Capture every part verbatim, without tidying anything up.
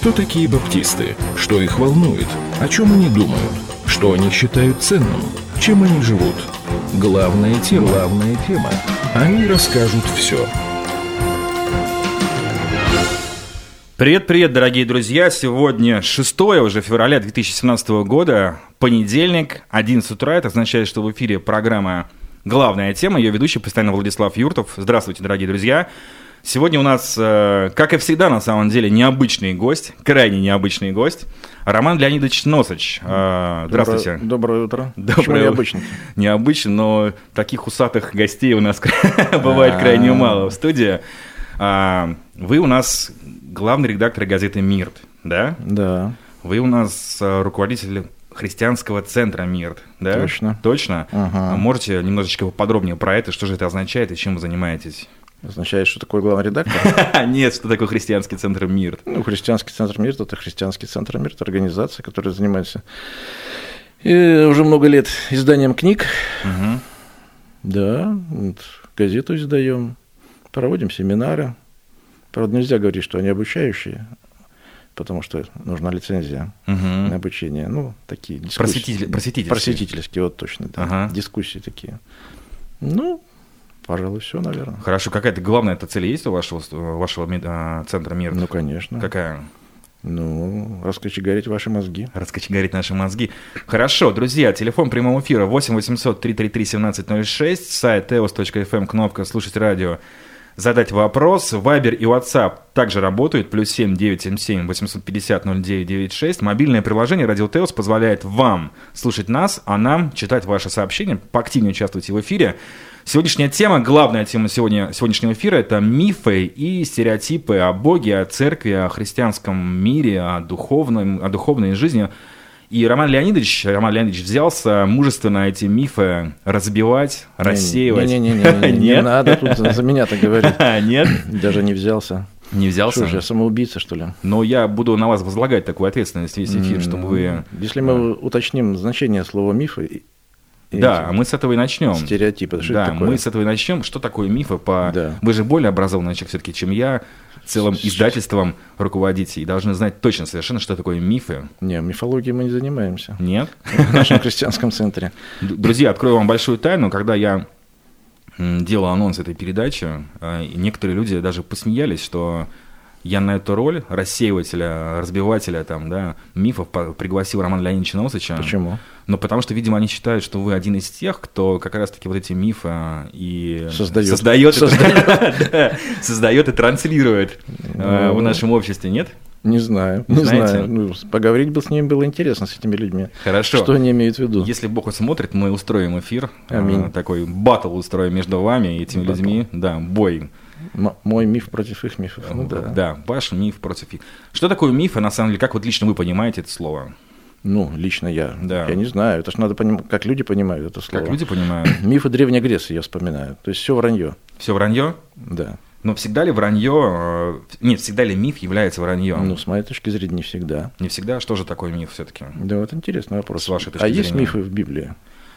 Кто такие баптисты? Что их волнует? О чем они думают? Что они считают ценным? Чем они живут? Главная тема. Главная тема. Они расскажут все. Привет-привет, дорогие друзья! Сегодня шестое уже февраля две тысячи семнадцатого года, понедельник, одиннадцать утра. Это означает, что в эфире программа «Главная тема». Ее ведущий постоянно Владислав Юртов. Здравствуйте, дорогие друзья! Сегодня у нас, как и всегда, на самом деле, необычный гость, крайне необычный гость, Роман Леонидович Носыч. Здравствуйте. Доброе, доброе утро. Доброе Почему необычно? Необычно, но таких усатых гостей у нас бывает крайне мало в студии. Вы у нас главный редактор газеты «Мирт», да? Да. Вы у нас руководитель христианского центра «Мирт», да? Точно. Точно? Ага. Можете немножечко подробнее про это, что же это означает и чем вы занимаетесь? Означает, что такое главный редактор? Нет, что такое христианский центр «Мирт»? Ну, христианский центр «Мирт» – это христианский центр «Мирт», организация, которая занимается и уже много лет изданием книг. Угу. Да, вот, газету издаем, проводим семинары. Правда, нельзя говорить, что они обучающие, потому что нужна лицензия угу. на обучение. Ну, такие дискуссии. Просветитель, просветительские. Просветительские, вот точно. Да. Ага. Дискуссии такие. Ну, пожалуй, все, наверное. Хорошо. Какая-то главная эта цель есть у вашего, вашего а, центра «Мирт»? Ну, конечно. Какая? Ну, раскочегарить ваши мозги. Раскочегарить наши мозги. Хорошо, друзья, телефон прямого эфира восемь восемьсот триста тридцать три семнадцать ноль шесть, сайт теос точка эф эм, кнопка «Слушать радио», задать вопрос. Вайбер и WhatsApp также работают, плюс семь девятьсот семьдесят семь восемьсот пятьдесят ноль девять девяносто шесть. Мобильное приложение «Радио Теос» позволяет вам слушать нас, а нам читать ваши сообщения, поактивнее участвуйте в эфире. Сегодняшняя тема, главная тема сегодня, сегодняшнего эфира – это мифы и стереотипы о Боге, о церкви, о христианском мире, о, духовном, о духовной жизни. И Роман Леонидович, Роман Леонидович взялся мужественно эти мифы разбивать, не, рассеивать. Не-не-не, не надо тут за меня-то говорить. Нет? Даже не взялся. Не взялся? Что же, я самоубийца, что ли? Но я буду на вас возлагать такую ответственность весь эфир, чтобы вы… Если мы уточним значение слова «мифы», да, мы с этого и начнем. Стереотипы. Что да, это такое? Мы с этого и начнем. Что такое мифы? По... Да. Вы же более образованный человек все-таки, чем я, целым издательством руководите, и должны знать точно совершенно, что такое мифы. Не, мифологией мы не занимаемся. Нет? В нашем христианском центре. Друзья, открою вам большую тайну. Когда я делал анонс этой передачи, некоторые люди даже посмеялись, что я на эту роль рассеивателя, разбивателя там, да, мифов пригласил Романа Леонидовича Носыча. Почему? Ну, потому что, видимо, они считают, что вы один из тех, кто как раз-таки вот эти мифы и создает, создает, создает. да, создает и транслирует ну, в нашем обществе, нет? Не знаю, не Знаете? знаю. Ну, поговорить бы с ними было интересно, с этими людьми. Хорошо. Что они имеют в виду? Если Бог смотрит, мы устроим эфир. Аминь. Такой баттл устроим между вами и этими баттл. людьми. Да, бой. М- мой миф против их мифов. Ну, да. да, ваш миф против их. Что такое миф, и на самом деле, как вот лично вы понимаете это слово? Ну, лично я. Да. Я не знаю. Это же надо понимать, как люди понимают это слово. Как люди понимают? Мифы Древней Греции я вспоминаю. То есть все вранье. Все вранье? Да. Но всегда ли вранье, нет, всегда ли миф является враньем? Ну, с моей точки зрения, не всегда. Не всегда? Что же такое миф все-таки? Да, вот интересный вопрос. С вашей точки а зрения. есть мифы в Библии?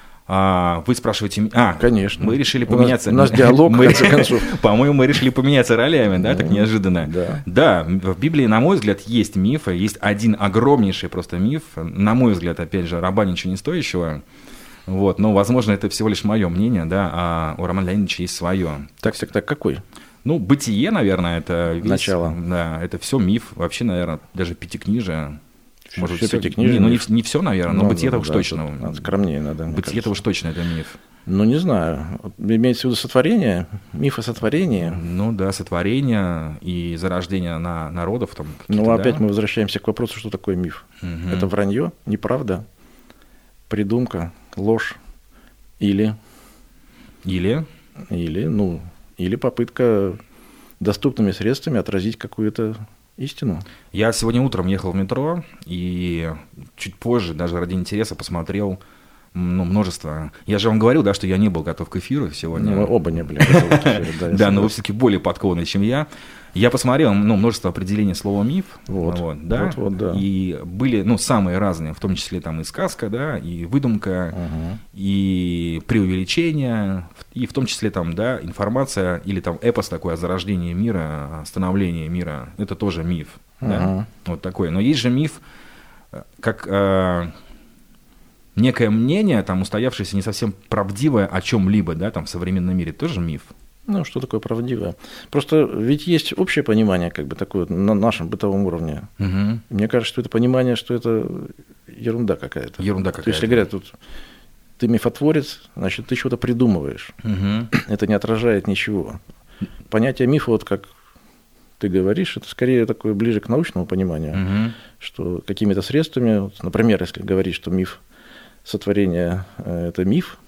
А, вы спрашиваете… А, конечно. Мы решили у поменяться… Нас, у нас диалог, в конце концов. По-моему, мы решили поменяться ролями, да, так неожиданно. Да. Да, в Библии, на мой взгляд, есть мифы, есть один огромнейший просто миф, на мой взгляд, опять же, раба ничего не стоящего. Вот, но, возможно, это всего лишь мое мнение, да, а у Романа Леонидовича есть свое. Так, так, так, какой? Ну, бытие, наверное, это весь, начало. Да, это все миф, вообще, наверное, даже пятикнижие. Все, Может, все все пятикнижие? Не, ну, не, не все, наверное, но ну, бытие-то ну, уж да, точно. Надо скромнее надо. Бытие-то уж точно это миф. Ну, не знаю. Имеется в виду сотворение, миф о сотворении. Ну да, сотворение и зарождение на народов. Там, ну, опять да? мы возвращаемся к вопросу, что такое миф. Угу. Это вранье, неправда, придумка, ложь или... Или? Или, ну, или попытка доступными средствами отразить какую-то истину. Я сегодня утром ехал в метро и чуть позже, даже ради интереса, посмотрел ну, множество. Я же вам говорил, да, что я не был готов к эфиру сегодня. Ну, мы оба не были готовы к эфиру. Да, но вы все-таки более подкованный, чем я. Я посмотрел ну, множество определений слова «миф». Вот, вот, да, вот, вот, да. И были ну, самые разные, в том числе там и сказка, да, и выдумка, угу. и преувеличение, и в том числе там, да, информация или там эпос такой о зарождении мира, о становлении мира. Это тоже мип. Угу. Да? Вот такое. Но есть же миф, как э, некое мнение, там, устоявшееся не совсем правдивое о чем-либо, да, там, в современном мире. Тоже миф. Ну, что такое правдивое? Просто ведь есть общее понимание, как бы такое, на нашем бытовом уровне. Угу. Мне кажется, что это понимание, что это ерунда какая-то. Ерунда какая-то. То есть, если говорят, тут ты мифотворец, значит, ты что-то придумываешь. Угу. Это не отражает ничего. Понятие мифа, вот как ты говоришь, это скорее такое ближе к научному пониманию, угу. что какими-то средствами, вот, например, если говорить, что миф сотворения – это миф,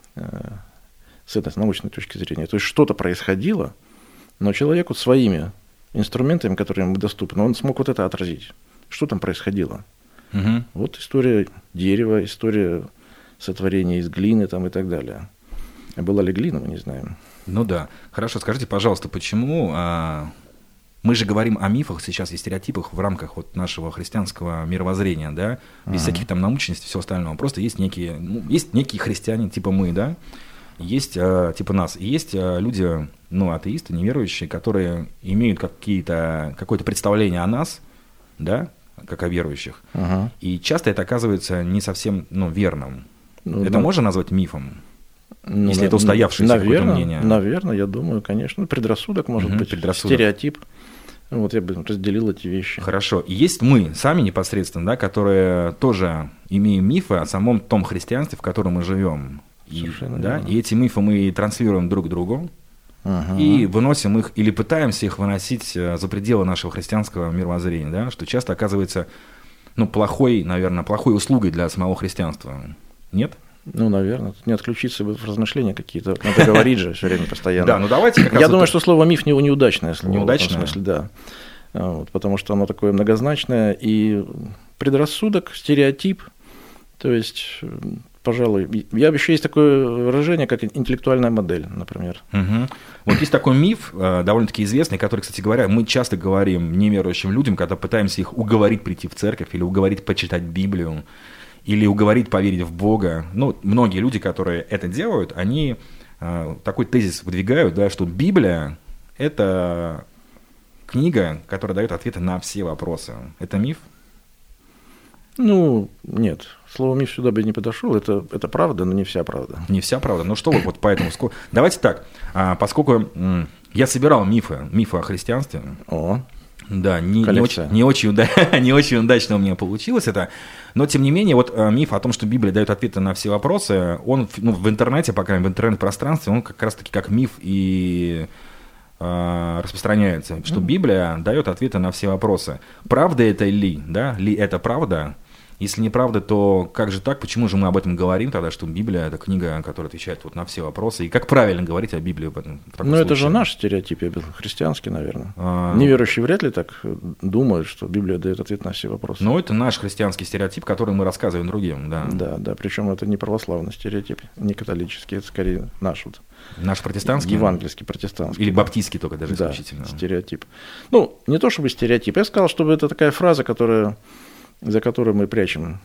с этой научной точки зрения. То есть что-то происходило, но человек вот своими инструментами, которые ему доступны, он смог вот это отразить. Что там происходило? Угу. Вот история дерева, история сотворения из глины там, и так далее. А была ли глина, мы не знаем. Ну да. Хорошо, скажите, пожалуйста, почему а, мы же говорим о мифах сейчас и стереотипах в рамках вот нашего христианского мировоззрения, да, без uh-huh. всяких там научностей и всего остального. Просто есть некие, ну, есть некие христиане, типа мы, да, есть э, типа нас, и есть э, люди, ну, атеисты, неверующие, которые имеют какие-то, какое-то представление о нас, да, как о верующих, uh-huh. и часто это оказывается не совсем, ну, верным. Ну, это да. можно назвать мифом? Ну, если на, это устоявшееся наверное, какое-то мнение? Наверное, я думаю, конечно. Предрассудок, может угу, быть, предрассудок. Стереотип. Вот я бы разделил эти вещи. Хорошо. И есть мы, сами непосредственно, да, которые тоже имеем мифы о самом том христианстве, в котором мы живем. И, да, и эти мифы мы транслируем друг к другу, uh-huh. и выносим их, или пытаемся их выносить за пределы нашего христианского мировоззрения, да, что часто оказывается, ну, плохой, наверное, плохой услугой для самого христианства. Нет? Ну, наверное. Тут не отключиться бы в размышления какие-то. Надо говорить же все время постоянно. Да, ну давайте как раз... Я думаю, что слово «миф» неудачное слово. Неудачное? В смысле, да. Вот, потому что оно такое многозначное. И предрассудок, стереотип, то есть... Пожалуй. Я еще есть такое выражение, как интеллектуальная модель, например. Угу. Вот есть такой миф, довольно-таки известный, который, кстати говоря, мы часто говорим неверующим людям, когда пытаемся их уговорить прийти в церковь, или уговорить почитать Библию, или уговорить поверить в Бога. Ну, многие люди, которые это делают, они такой тезис выдвигают, да, что Библия – это книга, которая дает ответы на все вопросы. Это миф? Ну, нет. Слово «миф» сюда бы не подошел. Это, это правда, но не вся правда. Не вся правда. Ну что вы вот поэтому... Давайте так. Поскольку я собирал мифы, мифы о христианстве. О, да, не, не, очень, не, очень уда... не очень удачно у меня получилось это. Но, тем не менее, вот миф о том, что Библия дает ответы на все вопросы, он, ну, в интернете, по крайней мере, в интернет-пространстве, он как раз-таки как миф и... распространяется, что Библия дает ответы на все вопросы. Правда это ли? Да? Ли это правда? Если неправда, то как же так? Почему же мы об этом говорим тогда, что Библия – это книга, которая отвечает вот на все вопросы? И как правильно говорить о Библии в этом? В ну, это же наш стереотип, я был христианский, наверное. А... Неверующие вряд ли так думают, что Библия дает ответ на все вопросы. Ну, это наш христианский стереотип, который мы рассказываем другим, да. Да, да, причем это не православный стереотип, не католический, это скорее наш вот. Наш протестантский? Евангельский, протестантский. Или баптистский только даже да, исключительно. Стереотип. Ну, не то чтобы стереотип, я сказал, чтобы это такая фраза, которая, за которой мы прячем,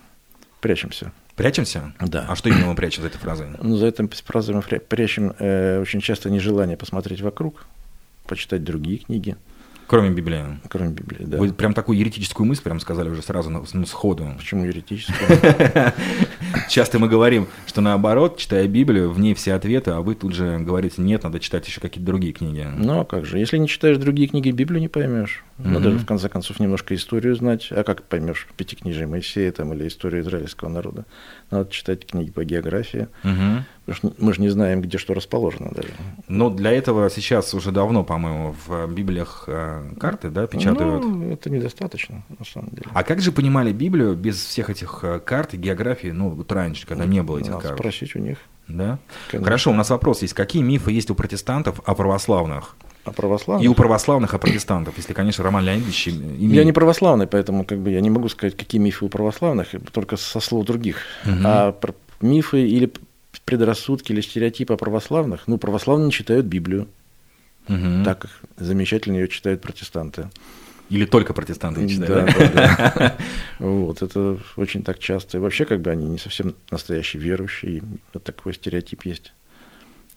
прячемся. Прячемся? Да. А что именно мы прячем за этой фразой? Ну, за этой фразой мы прячем э, очень часто нежелание посмотреть вокруг, почитать другие книги. Кроме Библии? Кроме Библии, да. Вы прям такую еретическую мысль прям сказали уже сразу, ну, сходу. Почему еретическую? Часто мы говорим, что наоборот, читая Библию, в ней все ответы, а вы тут же говорите, нет, надо читать еще какие-то другие книги. Ну, а как же? Если не читаешь другие книги, Библию не поймешь. Надо же, в конце концов, немножко историю знать. А как поймешь Пятикнижие Моисея там, или историю израильского народа? Надо читать книги по географии. Угу. Потому что мы же не знаем, где что расположено даже. Но для этого сейчас уже давно, по-моему, в Библиях карты, да, печатают. Ну, это недостаточно, на самом деле. А как же понимали Библию без всех этих карт и географии, ну, вот раньше, когда не было этих Надо карт? спросить у них. Да? Конечно. Хорошо, у нас вопрос есть. Какие мифы есть у протестантов о православных? О православных? И у православных о протестантов, если, конечно, Роман Леонидович имеет... Я не православный, поэтому как бы я не могу сказать, какие мифы у православных, только со слов других. Угу. А мифы или предрассудки или стереотипы о православных, ну, православные не читают Библию, угу. так как замечательно ее читают протестанты. Или только протестанты не читают. Да, да, да. Вот, это очень так часто. И вообще, как бы они не совсем настоящие верующие, вот такой стереотип есть.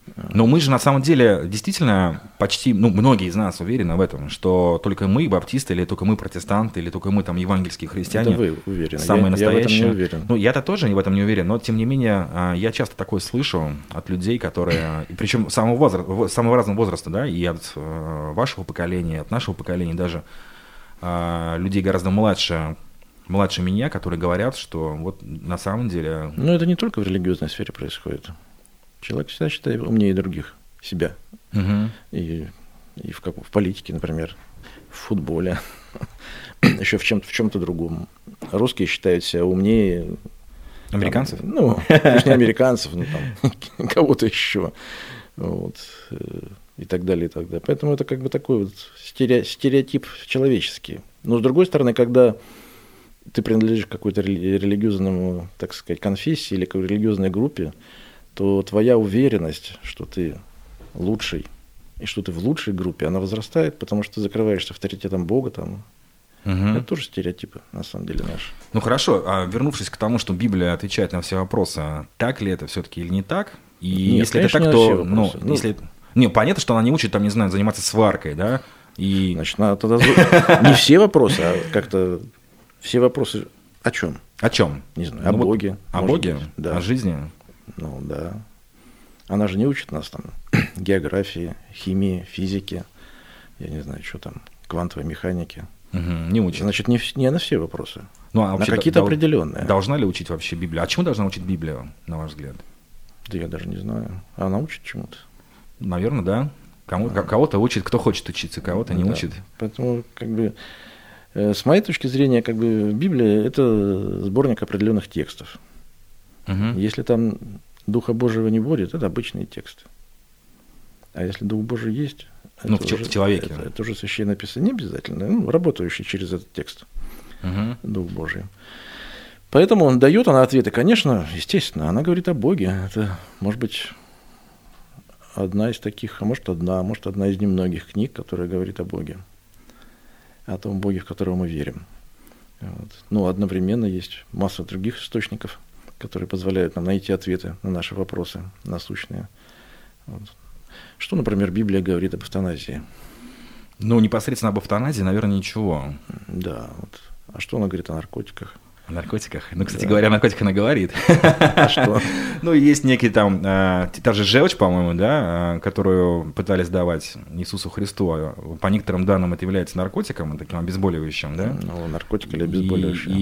Но мы же на самом деле действительно почти, ну, многие из нас уверены в этом, что только мы, баптисты, или только мы, протестанты, или только мы, там, евангельские христиане, это вы уверены. самые я, настоящие. Я в этом не уверен. Ну, я-то тоже в этом не уверен, но, тем не менее, я часто такое слышу от людей, которые, причем самого, возраста, самого разного возраста, да, и от вашего поколения, от нашего поколения, даже людей гораздо младше, младше меня, которые говорят, что вот на самом деле... Ну, это не только в религиозной сфере происходит. Человек всегда считает умнее других, себя. Угу. И, и в, как, в политике, например, в футболе, еще в чем-то, в чем-то другом. Русские считают себя умнее... Американцев? Там, ну, не американцев, ну, там, кого-то еще. Вот, и так далее, и так далее. Поэтому это как бы такой вот стереотип человеческий. Но, с другой стороны, когда ты принадлежишь к какой-то религиозному, так сказать, конфессии или к религиозной группе, то твоя уверенность, что ты лучший, и что ты в лучшей группе, она возрастает, потому что ты закрываешься авторитетом Бога. Там. Угу. Это тоже стереотипы, на самом деле, наши. Ну хорошо, а вернувшись к тому, что Библия отвечает на все вопросы, так ли это все-таки или не так? И Нет, если конечно, это так, то... Ну, ну, если... Не, понятно, что она не учит, там, не знаю, заниматься сваркой, да? И... Значит, надо тогда... Не все вопросы, а как-то все вопросы о чем? О чем? Не знаю, о ну, Боге. О Боге? Да. О жизни? Ну, да. Она же не учит нас там географии, химии, физики, я не знаю, что там, квантовой механики. Угу, не учит. Значит, не, не на все вопросы, ну, а на какие-то дол- определенные. Должна ли учить вообще Библию? А чему должна учить Библия, на ваш взгляд? Да я даже не знаю. А она учит чему-то? Наверное, да. Кому, а. Кого-то учит, кто хочет учиться, кого-то не да. учит. Поэтому, как бы, э, с моей точки зрения, как бы, Библия – это сборник определенных текстов. Угу. Если там Духа Божьего не будет, это обычные тексты. А если Дух Божий есть, ну, это, в, уже, в человеке. Это, это уже Священное Писание, не обязательно, ну, работающий через этот текст, угу. Дух Божий. Поэтому он дает она ответы, конечно, естественно, она говорит о Боге. Это, может быть, одна из таких, а может, одна, а может, одна из немногих книг, которая говорит о Боге, о том Боге, в которого мы верим. Вот. Ну, одновременно есть масса других источников, которые позволяют нам найти ответы на наши вопросы насущные. Вот. Что, например, Библия говорит об эвтаназии? Ну, непосредственно об эвтаназии, наверное, ничего. Да. Вот. А что она говорит о наркотиках? О наркотиках? Ну, кстати да. говоря, о наркотиках она говорит. А что? Ну, есть некий там, та же желчь, по-моему, да, которую пытались давать Иисусу Христу. По некоторым данным это является наркотиком, таким обезболивающим, да? Ну, наркотик или обезболивающее.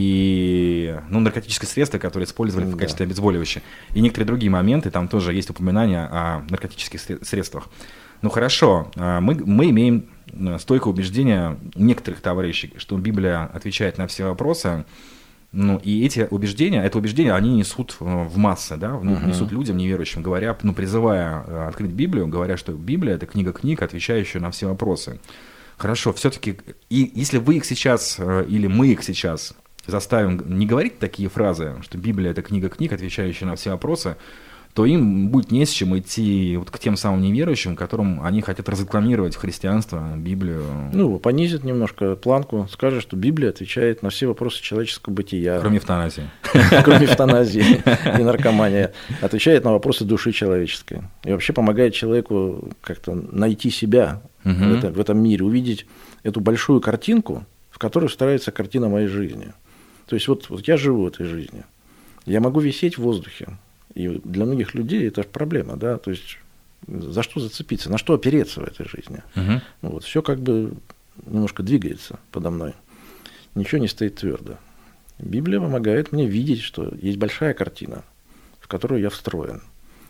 И, ну, наркотическое средство, которое использовали в качестве обезболивающего. И некоторые другие моменты, там тоже есть упоминания о наркотических средствах. Ну, хорошо, мы, мы имеем стойкое убеждение некоторых товарищей, что Библия отвечает на все вопросы. Ну, и эти убеждения, это убеждения, они несут в массы, да, uh-huh. несут людям неверующим, говоря, ну, призывая открыть Библию, говоря, что Библия – это книга книг, отвечающая на все вопросы. Хорошо, все-таки, и если вы их сейчас, или мы их сейчас заставим не говорить такие фразы, что Библия – это книга книг, отвечающая на все вопросы, то им будет не с чем идти вот к тем самым неверующим, которым они хотят разрекламировать христианство, Библию. Ну, понизит немножко планку, скажет, что Библия отвечает на все вопросы человеческого бытия. Кроме эвтаназии. Кроме эвтаназии и наркомании. Отвечает на вопросы души человеческой. И вообще помогает человеку как-то найти себя угу. в, это, в этом мире, увидеть эту большую картинку, в которой встраивается картина моей жизни. То есть вот, вот я живу этой жизнью. Я могу висеть в воздухе. И для многих людей это проблема, да, то есть за что зацепиться, на что опереться в этой жизни. Uh-huh. Вот, все как бы немножко двигается подо мной, ничего не стоит твердо. Библия помогает мне видеть, что есть большая картина, в которую я встроен.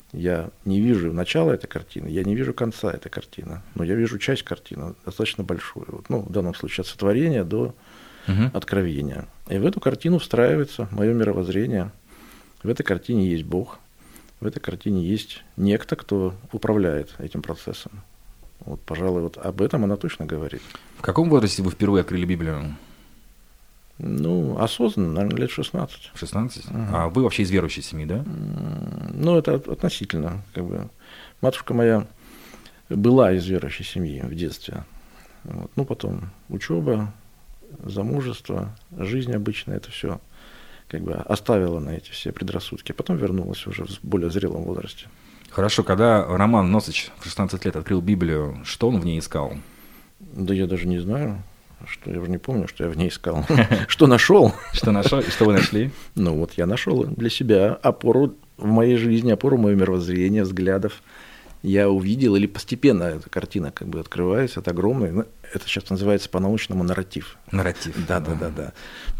Я не вижу начала этой картины, я не вижу конца этой картины, но я вижу часть картины, достаточно большую. Вот, ну, в данном случае от сотворения до uh-huh. откровения. И в эту картину встраивается мое мировоззрение. В этой картине есть Бог, в этой картине есть некто, кто управляет этим процессом. Вот, пожалуй, вот об этом она точно говорит. В каком возрасте вы впервые открыли Библию? Ну, осознанно, наверное, лет шестнадцать. шестнадцать? Угу. А вы вообще из верующей семьи, да? Ну, это относительно. Как бы. Матушка моя была из верующей семьи в детстве. Вот. Ну, потом учеба, замужество, жизнь обычная, это все. Как бы оставила на эти все предрассудки, а потом вернулась уже в более зрелом возрасте. Хорошо, когда Роман Носыч в шестнадцать лет открыл Библию, что он в ней искал? Да я даже не знаю, что я уже не помню, что я в ней искал. Что нашел? Что нашел и что вы нашли? Ну вот я нашел для себя опору в моей жизни, опору моего мировоззрения, взглядов. Я увидел, или постепенно эта картина как бы открывается, это огромный, это сейчас называется по-научному нарратив. Нарратив. Да, да, да, да.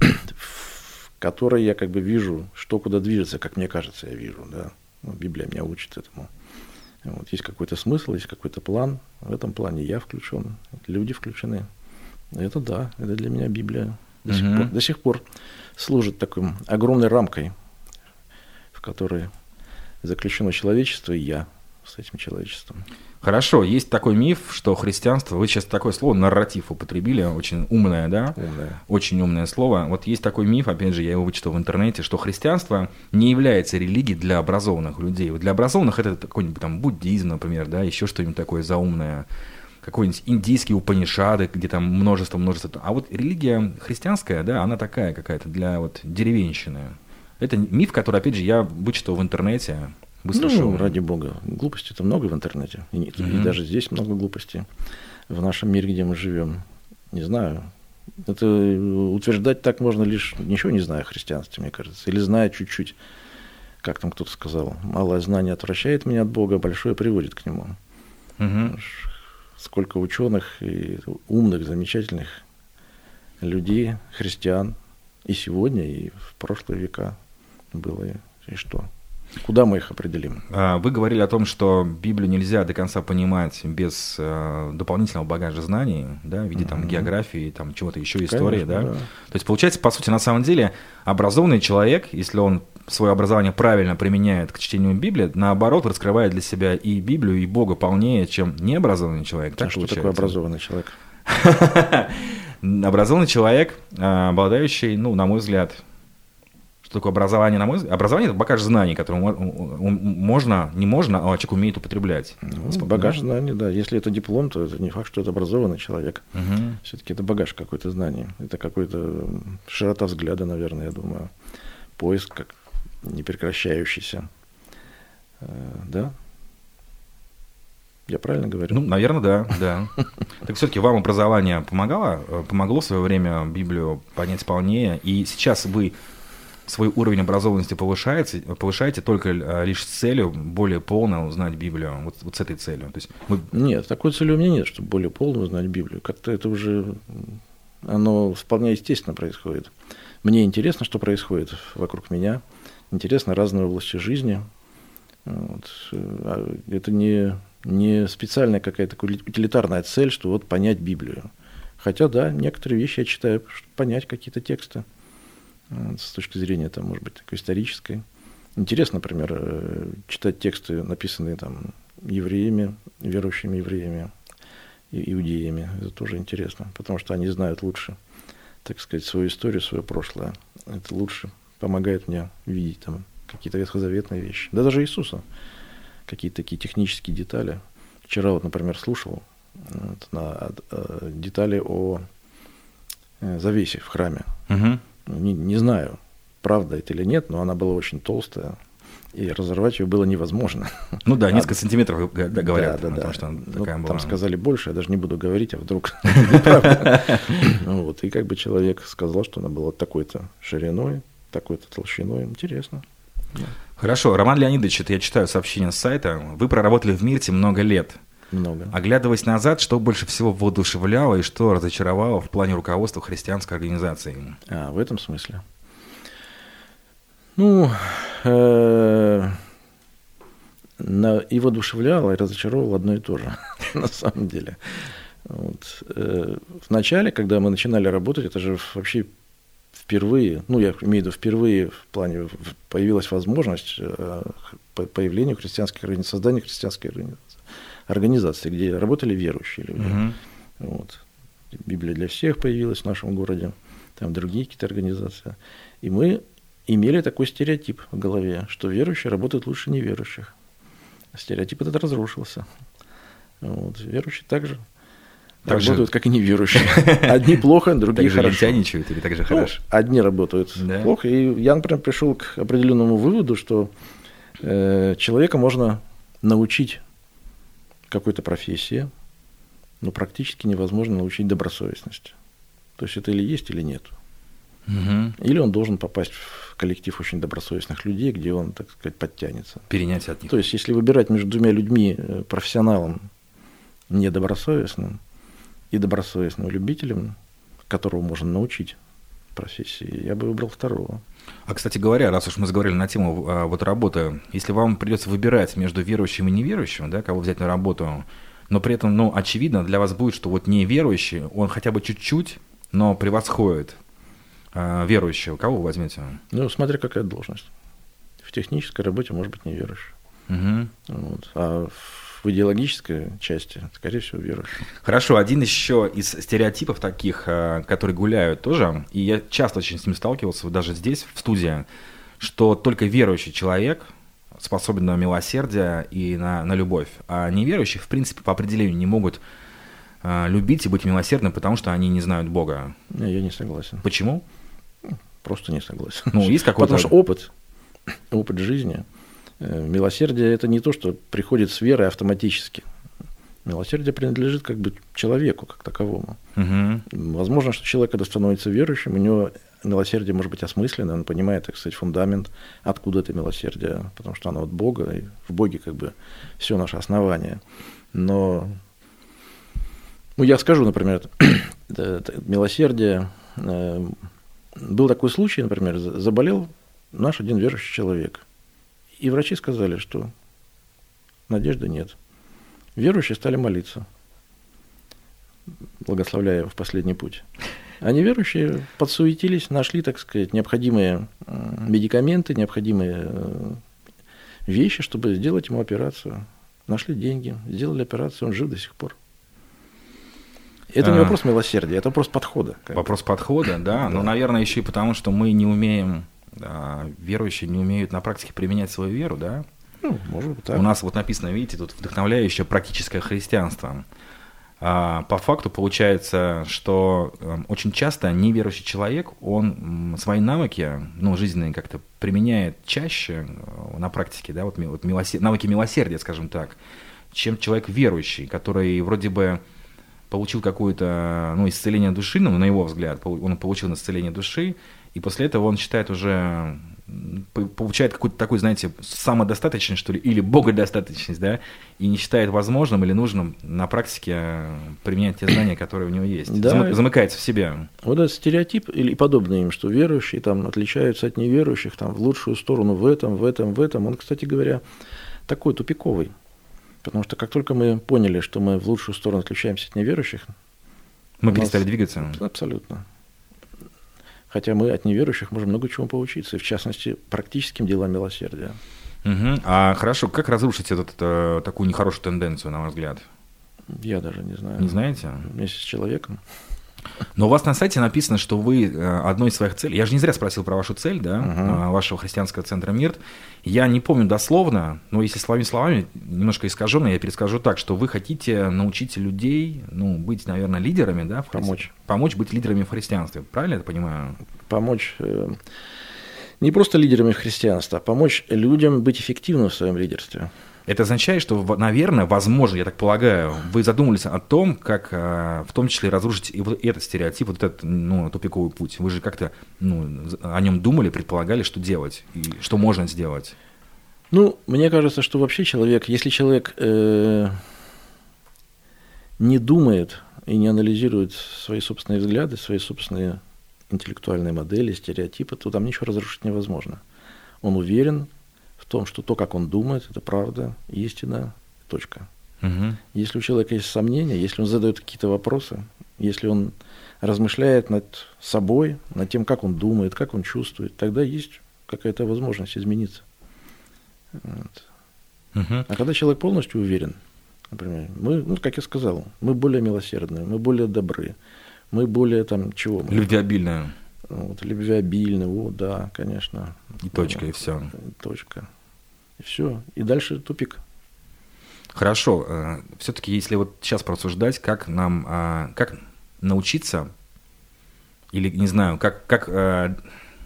В которой я как бы вижу, что куда движется, как мне кажется, я вижу, да. Ну, Библия меня учит этому. Вот, есть какой-то смысл, есть какой-то план. В этом плане я включен, люди включены. Это да, это для меня Библия до, сих, пор, до сих пор служит такой огромной рамкой, в которой заключено человечество и я с этим человечеством. Хорошо, есть такой миф, что христианство, вы сейчас такое слово нарратив употребили, очень умное, да? Умное. Очень умное слово. Вот есть такой миф, опять же, я его вычитал в интернете, что христианство не является религией для образованных людей. Вот для образованных это какой-нибудь там буддизм, например, да, еще что-нибудь такое заумное, какой-нибудь индийский Упанишады, где там множество-множество. А вот религия христианская, да, она такая какая-то для вот деревенщины. Это миф, который, опять же, я вычитал в интернете. Ну, ради бога. Глупостей-то много в интернете. И, mm-hmm. и даже здесь много глупостей. В нашем мире, где мы живем. Не знаю. Это утверждать так можно лишь, ничего не зная о христианстве, мне кажется. Или зная чуть-чуть. Как там кто-то сказал. Малое знание отвращает меня от Бога, большое приводит к нему. Mm-hmm. Сколько ученых и умных, замечательных людей, христиан, и сегодня, и в прошлые века было. И что? Куда мы их определим? Вы говорили о том, что Библию нельзя до конца понимать без э, дополнительного багажа знаний, да, в виде там, географии, там, чего-то еще, истории. Конечно, да? Да. То есть, получается, по сути, на самом деле, образованный человек, если он свое образование правильно применяет к чтению Библии, наоборот, раскрывает для себя и Библию, и Бога полнее, чем необразованный человек. А что такое образованный человек? Образованный человек, обладающий, ну, на мой взгляд... Что такое образование, на мой взгляд? Образование – это багаж знаний, который можно, не можно, а человек умеет употреблять. Ну, багаж да? знаний, да. Если это диплом, то это не факт, что это образованный человек. Угу. Все-таки это багаж какой-то знаний. Это какой-то широта взгляда, наверное, я думаю. Поиск как непрекращающийся. Да? Я правильно говорю? Ну, наверное, да. да. Так все-таки вам образование помогало? Помогло в свое время Библию понять полнее? И сейчас вы... свой уровень образованности повышаете, повышаете только лишь с целью более полно узнать Библию, вот, вот с этой целью. То есть мы... Нет, такой цели у меня нет, чтобы более полно узнать Библию. Как-то это уже, оно вполне естественно происходит. Мне интересно, что происходит вокруг меня, интересно разные области жизни. Вот. Это не, не специальная какая-то утилитарная цель, что вот понять Библию. Хотя, да, некоторые вещи я читаю, чтобы понять какие-то тексты. С точки зрения, там, может быть, такой исторической. Интересно, например, читать тексты, написанные там евреями, верующими евреями, иудеями. Это тоже интересно, потому что они знают лучше, так сказать, свою историю, свое прошлое. Это лучше помогает мне видеть там какие-то ветхозаветные вещи. Да даже Иисуса. Какие-то такие технические детали. Вчера вот, например, слушал вот, на, э, детали о э, завесе в храме. Угу. Не, не знаю, правда это или нет, но она была очень толстая, и разорвать ее было невозможно. Ну да, несколько а, сантиметров говорят, да, да, потому да. что ну, такая была. Там сказали больше, я даже не буду говорить, а вдруг неправда. Вот, и как бы человек сказал, что она была такой-то шириной, такой-то толщиной. Интересно. Хорошо, Роман Леонидович, это я читаю сообщение с сайта. Вы проработали в МИРТе много лет. Много. Оглядываясь назад, что больше всего воодушевляло и что разочаровало в плане руководства христианской организации? А, в этом смысле? Ну, э, на, и воодушевляло, и разочаровало одно и то же, на самом деле. Вот. Э, в начале, когда мы начинали работать, это же вообще впервые, ну, я имею в виду впервые в плане появилась возможность э, появления христианской организации, создания христианской организации. Организации, где работали верующие люди. Uh-huh. Вот. Библия для всех появилась в нашем городе, там другие какие-то организации. И мы имели такой стереотип в голове, что верующие работают лучше неверующих. Стереотип этот разрушился. Вот. Верующие также так работают, же... как и неверующие. Одни плохо, другие так хорошо. Так же лентяничают или так же хорошо? Ну, одни работают да? плохо. И я, например, пришел к определенному выводу, что э, человека можно научить какой-то профессии, но практически невозможно научить добросовестности. То есть это или есть, или нет. Угу. Или он должен попасть в коллектив очень добросовестных людей, где он, так сказать, подтянется. Перенять от них. То есть если выбирать между двумя людьми, профессионалом недобросовестным и добросовестным любителем, которого можно научить профессии, я бы выбрал второго. А, кстати говоря, раз уж мы заговорили на тему а, вот работы, если вам придется выбирать между верующим и неверующим, да, кого взять на работу, но при этом, ну, очевидно для вас будет, что вот неверующий, он хотя бы чуть-чуть, но превосходит а, верующего, кого вы возьмете? Ну, смотря какая должность. В технической работе может быть неверующий. Угу. Вот. А в идеологической части, скорее всего, верующий. Хорошо, один еще из стереотипов таких, которые гуляют тоже, и я часто очень с ним сталкивался, даже здесь, в студии, что только верующий человек способен на милосердие и на, на любовь, а неверующие, в принципе, по определению не могут любить и быть милосердными, потому что они не знают Бога. Не, я не согласен. Почему? Просто не согласен. Ну, есть какой-то... Потому что опыт, опыт жизни... Милосердие – это не то, что приходит с верой автоматически. Милосердие принадлежит как бы человеку, как таковому. Угу. Возможно, что человек, когда становится верующим, у него милосердие может быть осмысленно, он понимает, так сказать, фундамент, откуда это милосердие, потому что оно от Бога, и в Боге как бы все наше основание. Но, ну, я скажу, например, милосердие. Был такой случай, например, заболел наш один верующий человек. И врачи сказали, что надежды нет. Верующие стали молиться, благословляя его в последний путь. А неверующие подсуетились, нашли, так сказать, необходимые медикаменты, необходимые вещи, чтобы сделать ему операцию. Нашли деньги, сделали операцию, он жив до сих пор. Это не вопрос милосердия, это вопрос подхода. Вопрос подхода, да. Но, наверное, еще и потому, что мы не умеем... верующие не умеют на практике применять свою веру, да? Ну, может быть, так. У нас вот написано, видите, тут вдохновляющее практическое христианство. А по факту получается, что очень часто неверующий человек, он свои навыки, ну, жизненные как-то применяет чаще на практике, да, вот милосер... навыки милосердия, скажем так, чем человек верующий, который вроде бы получил какое-то, ну, исцеление души, ну, на его взгляд, он получил исцеление души, и после этого он считает уже, получает какую-то такую, знаете, самодостаточность, что ли, или богодостаточность, да, и не считает возможным или нужным на практике применять те знания, которые у него есть. Да. Замы- замыкается в себе. Вот этот стереотип или подобный им, что верующие там отличаются от неверующих там, в лучшую сторону в этом, в этом, в этом, он, кстати говоря, такой тупиковый. Потому что как только мы поняли, что мы в лучшую сторону отличаемся от неверующих... Мы перестали нас... двигаться? Абсолютно. Хотя мы от неверующих можем много чего поучиться, и в частности, практическим делам милосердия. Угу. А хорошо, как разрушить этот, э, такую нехорошую тенденцию, на ваш взгляд? Я даже не знаю. Не знаете? Вместе с человеком. Но у вас на сайте написано, что вы одной из своих целей... Я же не зря спросил про вашу цель, да, uh-huh. вашего христианского центра МИРТ. Я не помню дословно, но если словами словами, немножко искаженно, я перескажу так, что вы хотите научить людей, ну, быть, наверное, лидерами, да? В христи... Помочь. Помочь быть лидерами в христианстве. Правильно я это понимаю? Помочь... Не просто лидерами христианства, а помочь людям быть эффективными в своем лидерстве. Это означает, что, наверное, возможно, я так полагаю, вы задумались о том, как в том числе разрушить и вот этот стереотип, вот этот, ну, тупиковый путь. Вы же как-то, ну, о нем думали, предполагали, что делать и что можно сделать. Ну, мне кажется, что вообще человек, если человек э, не думает и не анализирует свои собственные взгляды, свои собственные интеллектуальные модели, стереотипы, то там ничего разрушить невозможно. Он уверен в том, что то, как он думает, это правда, истина, точка. Угу. Если у человека есть сомнения, если он задает какие-то вопросы, если он размышляет над собой, над тем, как он думает, как он чувствует, тогда есть какая-то возможность измениться. Вот. Угу. А когда человек полностью уверен, например, мы, ну, как я сказал, мы более милосердные, мы более добры, мы более там чего? Мы, любвеобильные. Вот, любвеобильные, о, да, конечно. И точка, да, и все. Точка. И все. И дальше тупик. Хорошо. Все-таки, если вот сейчас порассуждать, как нам, как научиться, или, не знаю, как, как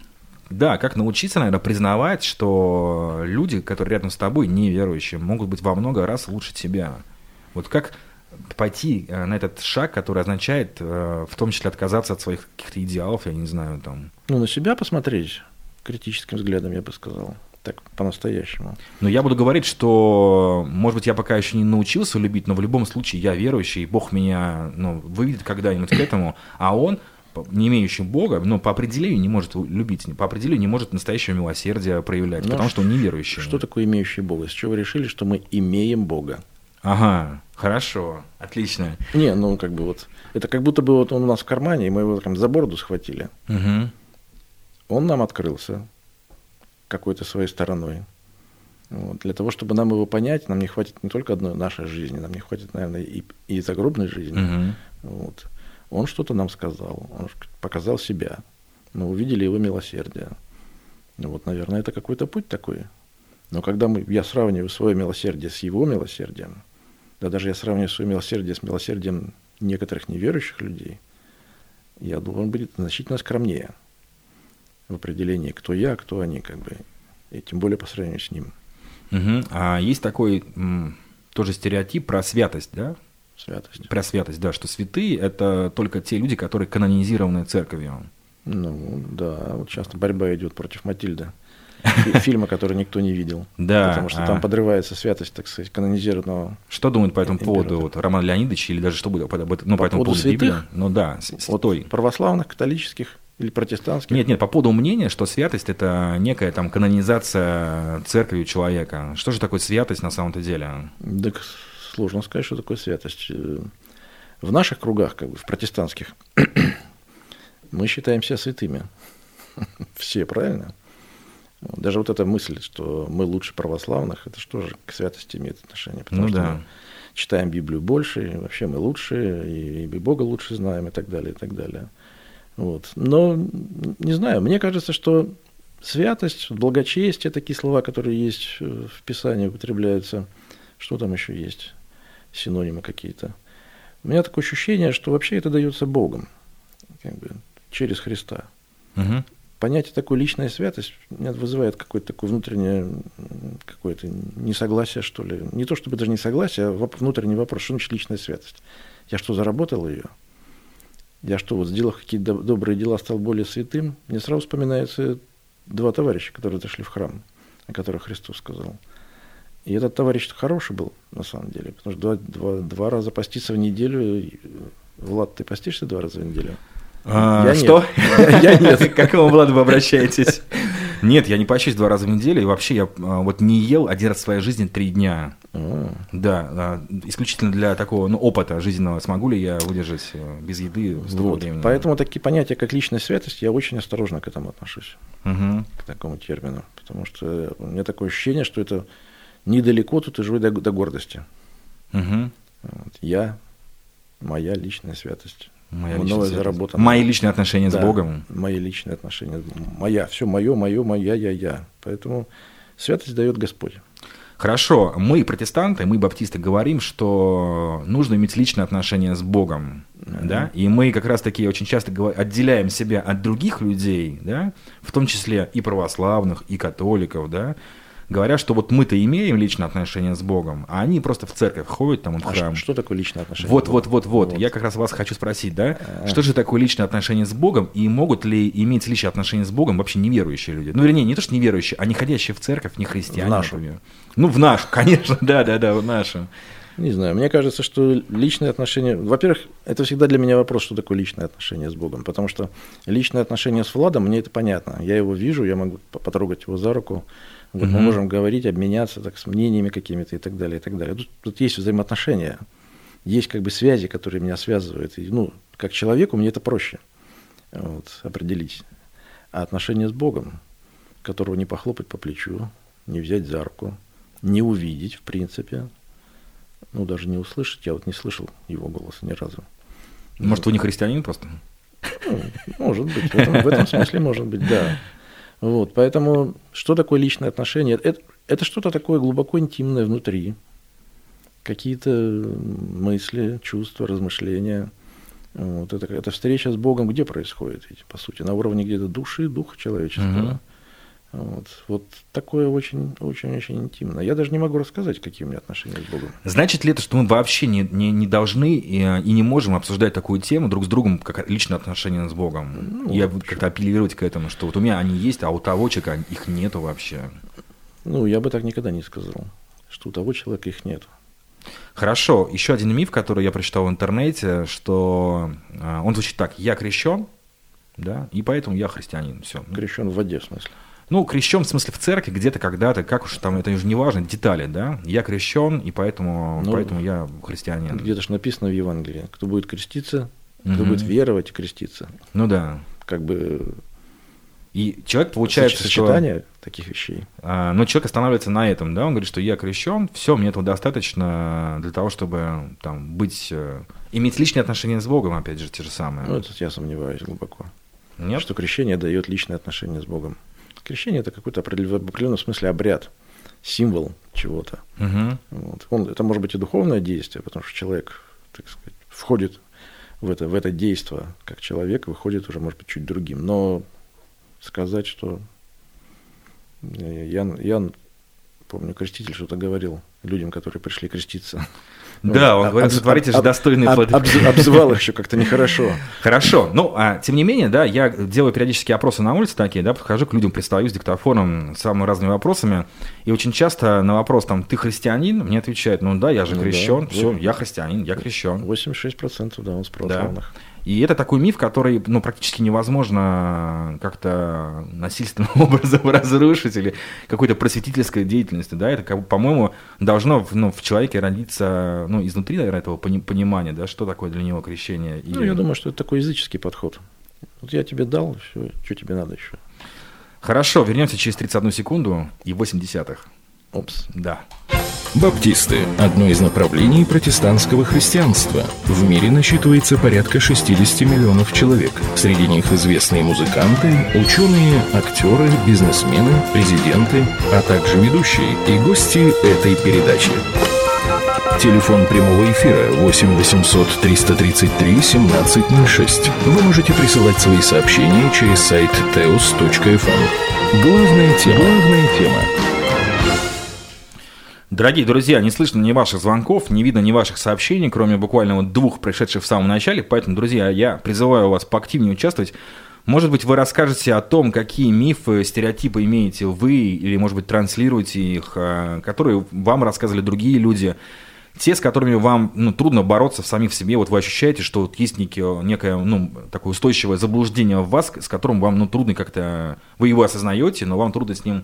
да, как научиться, наверное, признавать, что люди, которые рядом с тобой, неверующие, могут быть во много раз лучше тебя. Вот как пойти на этот шаг, который означает, в том числе, отказаться от своих каких-то идеалов, я не знаю, там. Ну, на себя посмотреть критическим взглядом, я бы сказал. Так, по-настоящему. Но я буду говорить, что, может быть, я пока еще не научился любить, но в любом случае я верующий, и Бог меня, ну, выведет когда-нибудь к этому, а Он, не имеющий Бога, но по определению не может любить, по определению не может настоящего милосердия проявлять, но потому что он неверующий. Что такое имеющий Бога? С чего вы решили, что мы имеем Бога? Ага, хорошо, отлично. Не, ну, как бы вот, это как будто бы вот он у нас в кармане, и мы его там за бороду схватили. Угу. Он нам открылся какой-то своей стороной. Вот. Для того, чтобы нам его понять, нам не хватит не только одной нашей жизни, нам не хватит, наверное, и, и загробной жизни. Угу. Вот. Он что-то нам сказал, он показал себя. Мы увидели его милосердие. Вот, наверное, это какой-то путь такой. Но когда мы, я сравниваю свое милосердие с его милосердием, да даже я сравниваю свое милосердие с милосердием некоторых неверующих людей, я должен быть значительно скромнее в определении, кто я, кто они, как бы, и тем более по сравнению с ним. Угу. А есть такой м, тоже стереотип про святость, да? Святость. Про святость, да, что святые – это только те люди, которые канонизированы церковью. Ну, да, вот часто борьба идет против Матильды, фильма, который никто не видел. Да. Потому что там подрывается святость, так сказать, канонизированного. Что думает по этому поводу вот, Роман Леонидович, или даже что будет по, ну, по этому поводу Библия? Ну да, святой. Православных, католических или протестантских? Нет, нет, по поводу мнения, что святость – это некая там канонизация церковью человека. Что же такое святость на самом-то деле? Так сложно сказать, что такое святость. В наших кругах, как бы, в протестантских, мы считаем себя святыми. Все, правильно? Даже вот эта мысль, что мы лучше православных, это что же к святости имеет отношение? Потому ну, что да. мы читаем Библию больше, и вообще мы лучше, и, и Бога лучше знаем, и так далее, и так далее. Вот. Но, не знаю, мне кажется, что святость, благочестие, такие слова, которые есть в Писании, употребляются. Что там еще есть? Синонимы какие-то. У меня такое ощущение, что вообще это дается Богом, как бы, через Христа. Угу. Понятие такой личная святость меня вызывает какое-то такое внутреннее какое-то несогласие, что ли. Не то чтобы даже несогласие, а внутренний вопрос, что значит личная святость? Я что, заработал ее? Я что, вот сделав какие-то добрые дела, стал более святым? Мне сразу вспоминаются два товарища, которые зашли в храм, о которых Христос сказал. И этот товарищ хороший был, на самом деле, потому что два, два, два раза поститься в неделю. Влад, ты постишься два раза в неделю? А, я что? Нет. Я нет. К какому Владу вы обращаетесь? Нет, я не пощусь два раза в неделю, и вообще я вот не ел один раз в своей жизни три дня. А. Да, исключительно для такого, ну, опыта жизненного. Смогу ли я выдержать без еды столько вот. времени? Поэтому такие понятия, как личная святость, я очень осторожно к этому отношусь, угу. к такому термину. Потому что у меня такое ощущение, что это недалеко тут и живу до, до гордости. Угу. Вот. Я, моя личная святость. Моя мною заработано. Мои личные отношения да, с Богом. Мои личные отношения. Моя, все мое, мое, моя, я, я. Поэтому святость дает Господь. Хорошо, мы, протестанты, мы, баптисты, говорим, что нужно иметь личные отношения с Богом. Mm-hmm. Да? И мы как раз-таки очень часто отделяем себя от других людей, да? В том числе и православных, и католиков, да? Говорят, что вот мы-то имеем личные отношения с Богом, а они просто в церковь ходят, там, в храм. А что такое личное отношение? Вот, вот, вот, вот. Я как раз вас хочу спросить, да? А-а-а. Что же такое личное отношение с Богом, и могут ли иметь личные отношения с Богом вообще неверующие люди? Ну, вернее, не то, что неверующие, а не ходящие в церковь, не христиане, в нашу. например. Ну, в нашу, конечно, да-да-да, в нашу. Не знаю, мне кажется, что личные отношения... Во-первых, это всегда для меня вопрос, что такое личное отношение с Богом, потому что личное отношение с Владом, мне это понятно. Я его вижу, я могу потрогать его за руку, вот, угу. Мы можем говорить, обменяться так, с мнениями какими-то и так далее, и так далее. Тут, тут есть взаимоотношения, есть как бы связи, которые меня связывают. И, ну, как человеку мне это проще вот, определить. А отношения с Богом, которого не похлопать по плечу, не взять за руку, не увидеть, в принципе, ну, даже не услышать, я вот не слышал его голоса ни разу. Может, вы не христианин просто? Ну, может быть, в этом, в этом смысле может быть, да. Вот, поэтому что такое личное отношение? Это, это что-то такое глубоко интимное внутри. Какие-то мысли, чувства, размышления. Вот это, эта встреча с Богом где происходит? Ведь, по сути, на уровне где-то души, духа человеческого. Угу. Вот, вот такое очень-очень-очень интимно. Я даже не могу рассказать, какие у меня отношения с Богом. Значит ли это, что мы вообще не, не, не должны и, и не можем обсуждать такую тему друг с другом, как личные отношения с Богом? Ну, я буду как-то апеллировать к этому, что вот у меня они есть, а у того человека их нету вообще. Ну, я бы так никогда не сказал, что у того человека их нету. Хорошо. Еще один миф, который я прочитал в интернете, что он звучит так: я крещен, да, и поэтому я христианин. Все. Крещен в воде, в смысле? Ну, крещен, в смысле, в церкви, где-то, когда-то, как уж там, это уже не важно, детали, да? Я крещен, и поэтому, ну, поэтому я христианин. Где-то же написано в Евангелии, кто будет креститься, кто угу. будет веровать и креститься. Ну да. Как бы... И человек, получается, сочетание что... таких вещей. А, но человек останавливается на этом, да? Он говорит, что я крещен, все, мне этого достаточно для того, чтобы там быть... Иметь личные отношения с Богом, опять же, те же самые. Ну, это я сомневаюсь глубоко. Нет? Что крещение дает личные отношения с Богом. Крещение – это какой-то в определенном смысле обряд, символ чего-то. Угу. Вот. Он, это может быть и духовное действие, потому что человек, так сказать, входит в это, в это действие как человек, выходит уже, может быть, чуть другим. Но сказать, что Ян, Ян, помню, креститель что-то говорил людям, которые пришли креститься. Да, он говорит, сотворите же достойные плоды. Обзывал их еще как-то нехорошо. Хорошо. Ну, а тем не менее, да, я делаю периодически опросы на улице такие, да, подхожу к людям, предстаю с диктофоном с самыми разными вопросами, и очень часто на вопрос, там, ты христианин, мне отвечают, ну да, я же крещен, ну, да, все, я христианин, я крещен. восемьдесят шесть процентов, да, он с православных. Да. И это такой миф, который, ну, практически невозможно как-то насильственным образом разрушить или какой-то просветительской деятельностью, да, это, как, по-моему, должно ну, в человеке родиться, ну, изнутри, наверное, этого понимания, да, что такое для него крещение. Ну, и... я думаю, что это такой языческий подход. Вот я тебе дал, все, что тебе надо еще. Хорошо, вернемся через тридцать одну секунду и восемь десятых. Опс. Да. Баптисты – одно из направлений протестантского христианства. В мире насчитывается порядка шестьдесят миллионов человек. Среди них известные музыканты, ученые, актеры, бизнесмены, президенты, а также ведущие и гости этой передачи. Телефон прямого эфира восемь восемьсот триста тридцать три семнадцать ноль шесть. Вы можете присылать свои сообщения через сайт теос точка эф эм. Главная тема. Главная тема. Дорогие друзья, не слышно ни ваших звонков, не видно ни ваших сообщений, кроме буквально вот двух, пришедших в самом начале. Поэтому, друзья, я призываю вас поактивнее участвовать. Может быть, вы расскажете о том, какие мифы, стереотипы имеете вы, или, может быть, транслируете их, которые вам рассказывали другие люди, те, с которыми вам ну, трудно бороться в самих себе. Вот вы ощущаете, что вот есть некие, некое ну, такое устойчивое заблуждение в вас, с которым вам ну, трудно как-то... Вы его осознаете, но вам трудно с ним...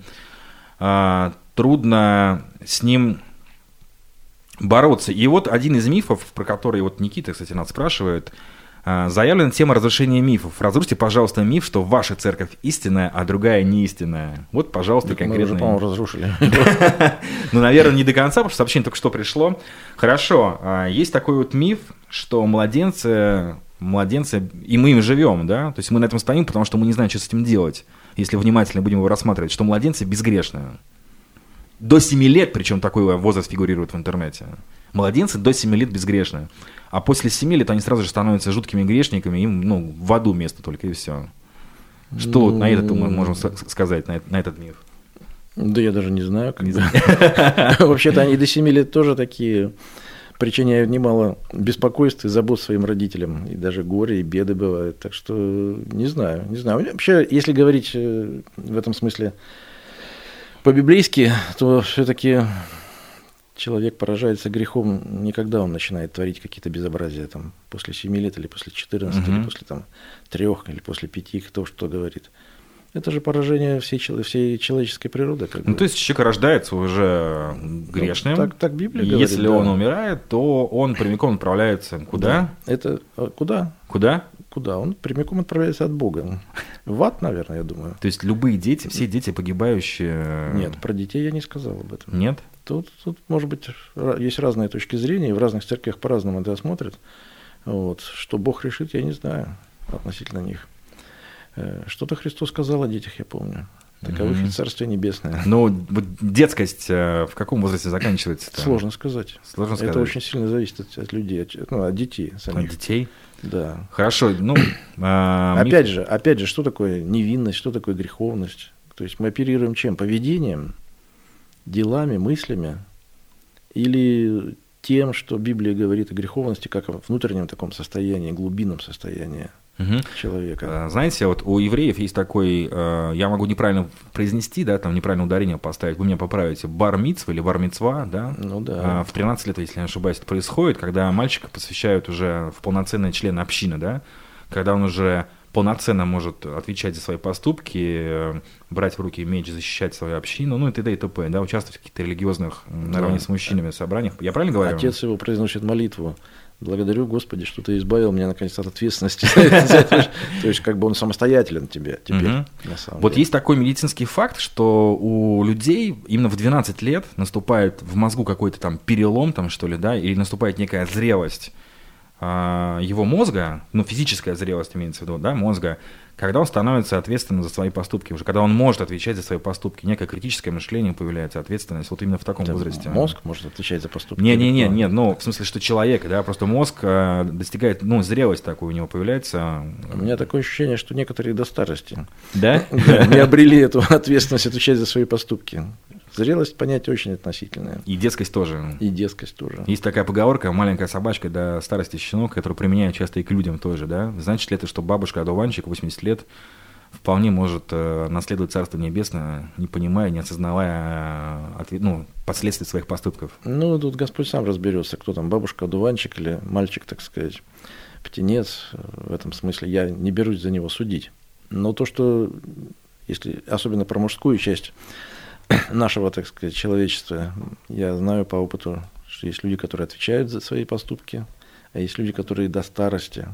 трудно с ним бороться. И вот один из мифов, про который вот Никита, кстати, нас спрашивает, заявлена тема разрушения мифов. Разрушьте, пожалуйста, миф, что ваша церковь истинная, а другая не истинная. Вот, пожалуйста, конкретно. Мы уже, по-моему, разрушили. Ну, наверное, не до конца, потому что сообщение только что пришло. Хорошо, есть такой вот миф, что младенцы, младенцы, и мы им живем, да, то есть мы на этом стоим, потому что мы не знаем, что с этим делать, если внимательно будем его рассматривать, что младенцы безгрешные. До семи лет, причем такой возраст фигурирует в интернете. Младенцы до семи лет безгрешные. А после семи лет они сразу же становятся жуткими грешниками, им ну, в аду место только и все. Что ну, вот на это мы можем сказать, на, на этот миф? Да я даже не знаю. Вообще-то они до семи лет тоже такие, причиняют немало беспокойств и забот своим родителям. И даже горе, и беды бывают. Так что не знаю, не знаю. Вообще, если говорить в этом смысле по-библейски, то все-таки человек поражается грехом не когда он начинает творить какие-то безобразия там, после семи лет, или после четырнадцати, угу. или после там, трех, или после пяти, кто что говорит. Это же поражение всей, всей человеческой природы. Как ну, бы. То есть человек рождается уже грешным. Ну, так, так Библия говорит. Если да. он умирает, то он прямиком отправляется куда? Да. Это куда? Куда? Куда? Он прямиком отправляется от Бога. В ад, наверное, я думаю. То есть любые дети, все дети погибающие... Нет, про детей я не сказал об этом. Нет? Тут, тут может быть, есть разные точки зрения, и в разных церквях по-разному это смотрят. Вот. Что Бог решит, я не знаю относительно них. Что-то Христос сказал о детях, я помню. Таковых mm-hmm. и Царствие Небесное. Ну, вот детскость в каком возрасте заканчивается? Сложно сказать. Сложно сказать. Это очень сильно зависит от, от людей, от, ну, от детей самих. От детей? Да. Хорошо, ну... Э, опять миф... же, опять же, что такое невинность, что такое греховность? То есть мы оперируем чем? Поведением, делами, мыслями или тем, что Библия говорит о греховности, как о внутреннем таком состоянии, глубинном состоянии угу. человека. Знаете, вот у евреев есть такой, я могу неправильно произнести, да, там неправильно ударение поставить, вы меня поправите, бар-мицва или бар-мицва, да? Ну да. В тринадцать лет, если я не ошибаюсь, это происходит, когда мальчика посвящают уже в полноценный член общины, да, когда он уже полноценно может отвечать за свои поступки, брать в руки меч, защищать свою общину, ну и т.д. и т.п., да, участвовать в каких-то религиозных, наравне да. с мужчинами, собраниях. Я правильно говорю? Отец его произносит молитву: «Благодарю, Господи, что ты избавил меня, наконец, от ответственности». То есть, как бы он самостоятелен тебе теперь, на самом деле. Вот есть такой медицинский факт, что у людей именно в двенадцать лет наступает в мозгу какой-то там перелом, там, что ли, да, или наступает некая зрелость его мозга, ну, физическая зрелость имеется в виду, да, мозга, когда он становится ответственным за свои поступки, уже когда он может отвечать за свои поступки, некое критическое мышление появляется, ответственность, вот именно в таком Это возрасте. Мозг может отвечать за поступки? Не-не-не, нет, ну, в смысле, что человек, да, просто мозг достигает, ну, зрелость такую у него появляется. У меня такое ощущение, что некоторые до старости да? не обрели эту ответственность отвечать за свои поступки. Зрелость понятие очень относительное. И детскость тоже. И детскость тоже. Есть такая поговорка: маленькая собачка до старости щенок, которую применяют часто и к людям тоже, да? Значит ли это, что бабушка-одуванчик восемьдесят лет вполне может э, наследовать Царство Небесное, не понимая, не осознавая э, ну, последствий своих поступков? Ну, тут Господь сам разберется, кто там, бабушка-одуванчик или мальчик, так сказать, птенец. В этом смысле я не берусь за него судить. Но то, что, если особенно про мужскую часть нашего, так сказать, человечества, я знаю по опыту, что есть люди, которые отвечают за свои поступки, а есть люди, которые до старости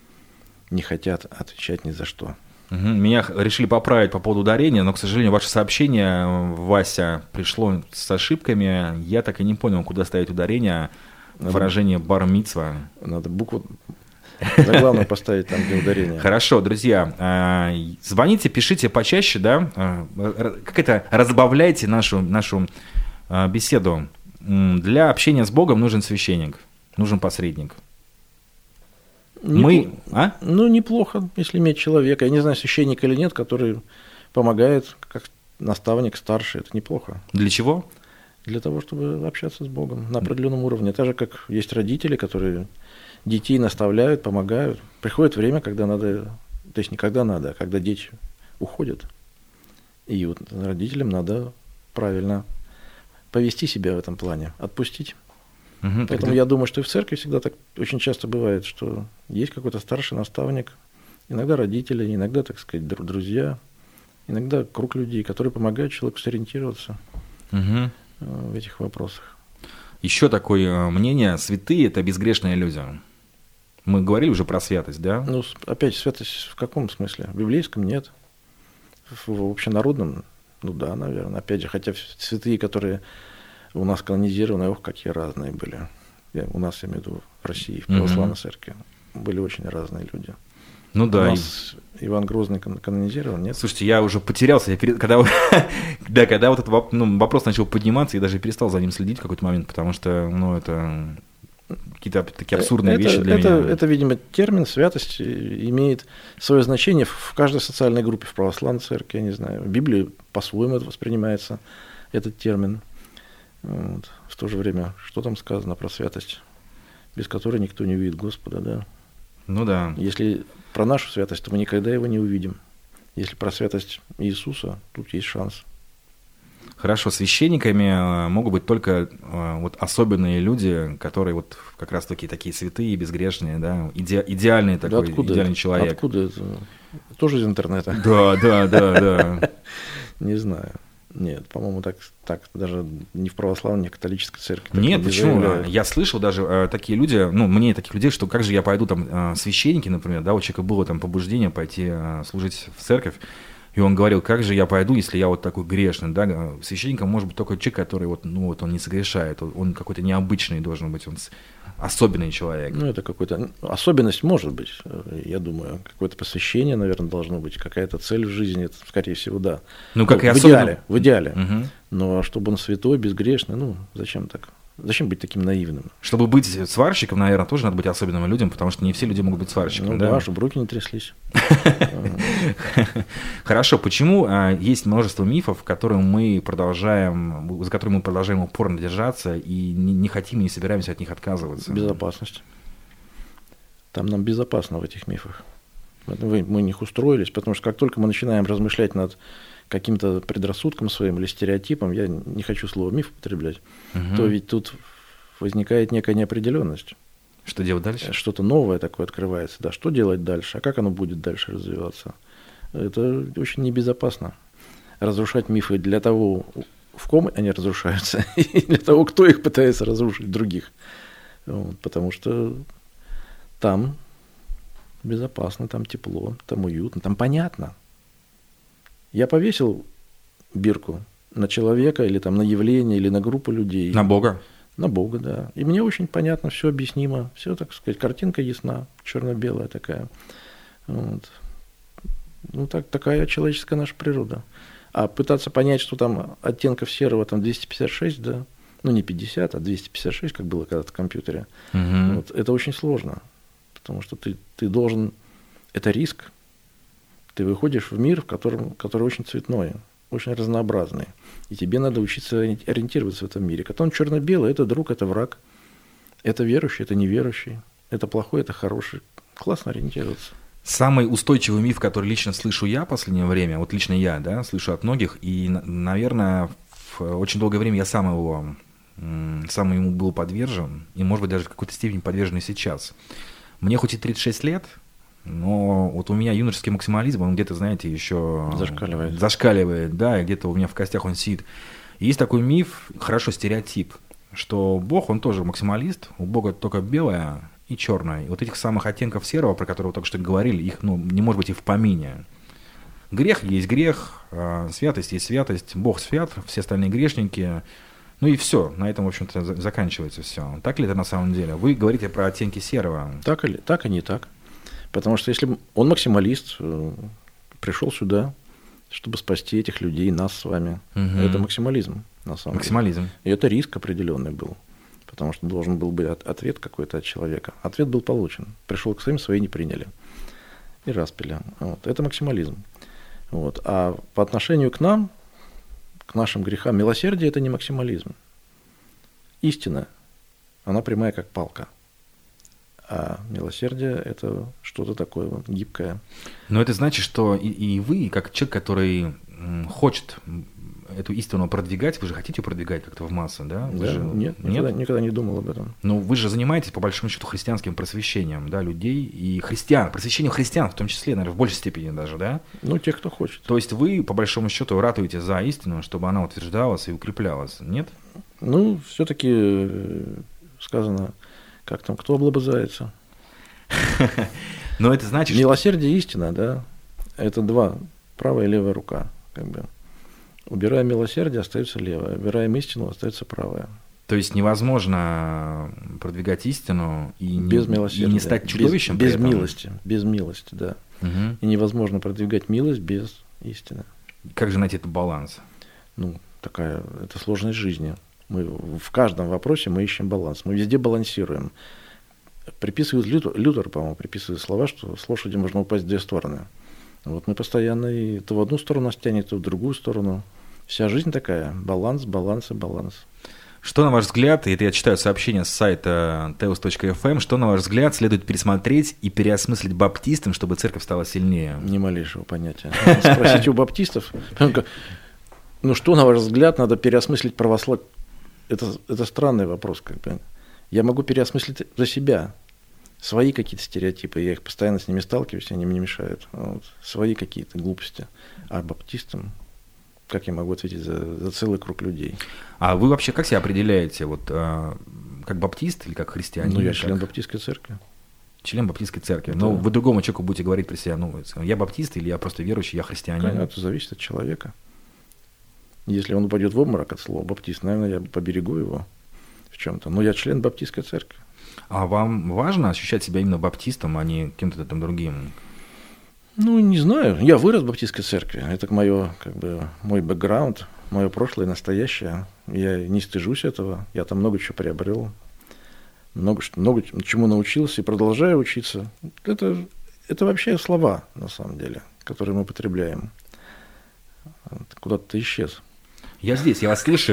не хотят отвечать ни за что. Угу. Меня решили поправить по поводу ударения, но, к сожалению, ваше сообщение, Вася, пришло с ошибками. Я так и не понял, куда ставить ударение. Надо, выражение бар-мицва. Надо букву заглавную поставить там, где ударение. Хорошо, друзья, звоните, пишите почаще, да, как это, разбавляйте нашу, нашу беседу. Для общения с Богом нужен священник, нужен посредник. Не Мы, а? Ну, неплохо, если иметь человека, я не знаю, священника или нет, который помогает, как наставник старший, это неплохо. Для чего? Для того, чтобы общаться с Богом на определенном уровне. Так же, как есть родители, которые детей наставляют, помогают. Приходит время, когда надо, то есть не когда надо, а когда дети уходят. И вот родителям надо правильно повести себя в этом плане, отпустить. Угу, Поэтому тогда... я думаю, что и в церкви всегда так очень часто бывает, что есть какой-то старший наставник, иногда родители, иногда, так сказать, друзья, иногда круг людей, которые помогают человеку сориентироваться угу. в этих вопросах. Еще такое мнение: святые – это безгрешные люди. Мы говорили уже про святость, да? Ну, опять, святость в каком смысле? В библейском нет. В общенародном, ну да, наверное. Опять же, хотя святые, которые у нас канонизированы, ох, какие разные были. Я, у нас, я имею в виду, в России, в православной mm-hmm. церкви, были очень разные люди. Ну да. У нас и... Иван Грозный канонизирован, нет? Слушайте, я уже потерялся. Я перед... когда... да, когда вот этот ну, вопрос начал подниматься, я даже перестал за ним следить в какой-то момент, потому что, ну, это какие-то такие абсурдные это, вещи для это, меня. Это, видимо, термин святость имеет свое значение в каждой социальной группе, в православной церкви, я не знаю. В Библии по-своему это воспринимается, этот термин. Вот. В то же время, что там сказано про святость, без которой никто не увидит Господа, да? Ну да. Если про нашу святость, то мы никогда его не увидим. Если про святость Иисуса, тут есть шанс. Хорошо, священниками могут быть только вот особенные люди, которые вот как раз-таки такие святые, безгрешные, да, иде, идеальный такой, да откуда идеальный это? человек. Откуда это? Тоже из интернета? Да, да, да, да. Не знаю. Нет, по-моему, так, так даже не в православной, не в католической церкви. Нет, почему? Заявляют. Я слышал даже э, такие люди, ну, мне таких людей, что как же я пойду там, э, священники, например, да, у человека было там побуждение пойти э, служить в церковь, И он говорил, как же я пойду, если я вот такой грешный, да? Священником может быть только человек, который вот, ну, вот он не согрешает, он какой-то необычный должен быть, он особенный человек. Ну, это какой-то... Особенность может быть, я думаю. Какое-то посвящение, наверное, должно быть, какая-то цель в жизни, это, скорее всего, да. Ну, как ну, и в особенно... идеале, в идеале. Угу. Но чтобы он святой, безгрешный, ну, зачем так? Зачем быть таким наивным? Чтобы быть сварщиком, наверное, тоже надо быть особенным людям, потому что не все люди могут быть сварщиками. Ну да, да, чтобы руки не тряслись. Хорошо, почему есть множество мифов, которые мы продолжаем, за которыми мы продолжаем упорно держаться и не хотим и не собираемся от них отказываться? Безопасность. Там нам безопасно в этих мифах. Мы в них устроились, потому что как только мы начинаем размышлять над каким-то предрассудком своим или стереотипом, я не хочу слово миф употреблять, угу. то ведь тут возникает некая неопределенность. Что делать дальше? Что-то новое такое открывается. Да, что делать дальше? А как оно будет дальше развиваться? Это очень небезопасно. Разрушать мифы для того, в ком они разрушаются, и для того, кто их пытается разрушить, других. Вот, потому что там безопасно, там тепло, там уютно, там понятно. Я повесил бирку на человека или там на явление, или на группу людей. На Бога. На Бога, да. И мне очень понятно, все объяснимо, все, так сказать, картинка ясна, черно-белая такая. Вот. Ну, так, такая человеческая наша природа. А пытаться понять, что там оттенков серого там двести пятьдесят шесть, да, ну не пятьдесят, а двести пятьдесят шесть, как было когда-то в компьютере, угу. вот, это очень сложно, потому что ты, ты должен, это риск. Ты выходишь в мир, в котором, который очень цветной, очень разнообразный. И тебе надо учиться ориентироваться в этом мире. Когда он черно-белый, это друг, это враг. Это верующий, это неверующий. Это плохой, это хороший. Классно ориентироваться. Самый устойчивый миф, который лично слышу я в последнее время, вот лично я, да, слышу от многих, и, наверное, в очень долгое время я сам его, сам ему был подвержен, и, может быть, даже в какой-то степени подвержен и сейчас. Мне хоть и тридцать шесть лет, но вот у меня юношеский максимализм, он где-то, знаете, еще зашкаливает. Зашкаливает, да, и где-то у меня в костях он сидит. И есть такой миф, хорошо, стереотип, что Бог, он тоже максималист, у Бога только белое и черное. И вот этих самых оттенков серого, про которые вы только что говорили, их, ну, не может быть и в помине. Грех есть грех, святость есть святость, Бог свят, все остальные грешники. Ну и все, на этом, в общем-то, заканчивается все. Так ли это на самом деле? Вы говорите про оттенки серого. Так или так и не так. Потому что если он максималист, пришел сюда, чтобы спасти этих людей, нас с вами, угу. это максимализм, на самом максимализм. деле. И это риск определенный был, потому что должен был быть ответ какой-то от человека. Ответ был получен. Пришел к своим, свои не приняли. И распили. Вот. Это максимализм. Вот. А по отношению к нам, к нашим грехам, милосердие – это не максимализм. Истина, она прямая, как палка. А милосердие – это что-то такое вот гибкое. Но это значит, что и, и вы, как человек, который хочет эту истину продвигать, вы же хотите ее продвигать как-то в массы, да? Вы да же... Нет, нет? Никогда, никогда не думал об этом. Но вы же занимаетесь, по большому счету, христианским просвещением, да, людей и христиан, просвещением христиан в том числе, наверное, в большей степени даже, да? Ну, тех, кто хочет. То есть вы, по большому счету, ратуете за истину, чтобы она утверждалась и укреплялась, нет? Ну, все-таки сказано... Как там, кто облобызается? Но это значит, милосердие и истина, да, это два, правая и левая рука, как бы. Убирая милосердие, остается левая, убираем истину, остается правая. То есть невозможно продвигать истину и, без не, и не стать чудовищем? Без, без милости, без милости, да. Угу. И невозможно продвигать милость без истины. Как же найти этот баланс? Ну, такая, это сложность жизни. Мы в каждом вопросе мы ищем баланс. Мы везде балансируем. Приписывают Лютер, Лютер, по-моему, приписывает слова, что с лошади можно упасть в две стороны. Вот мы постоянно и то в одну сторону нас тянет, то в другую сторону. Вся жизнь такая. Баланс, баланс и баланс. Что, на ваш взгляд, и это я читаю сообщение с сайта теос точка эф эм, что, на ваш взгляд, следует пересмотреть и переосмыслить баптистам, чтобы церковь стала сильнее? Ни малейшего понятия. Спросите у баптистов. Ну, что, на ваш взгляд, надо переосмыслить православие? Это, это странный вопрос. Как бы. Я могу переосмыслить за себя. Свои какие-то стереотипы. Я их постоянно с ними сталкиваюсь, они мне не мешают. Вот. Свои какие-то глупости. А баптистам, как я могу ответить за, за целый круг людей? А вы вообще как себя определяете? Вот, а, как баптист или как христианин? Ну, я как... член баптистской церкви. Член баптистской церкви. Да. Но вы другому человеку будете говорить при себе, ну, я баптист или я просто верующий, я христианин. Конечно, это зависит от человека. Если он упадет в обморок от слова баптист, наверное, я поберегу его в чем-то. Но я член баптистской церкви. А вам важно ощущать себя именно баптистом, а не кем-то там другим? Ну, не знаю. Я вырос в баптистской церкви. Это моё, как бы, мой бэкграунд, мое прошлое, настоящее. Я не стыжусь этого. Я там много чего приобрел. Много, много чему научился и продолжаю учиться. Это, это вообще слова, на самом деле, которые мы употребляем. Куда-то ты исчез. Я здесь, я вас слышу.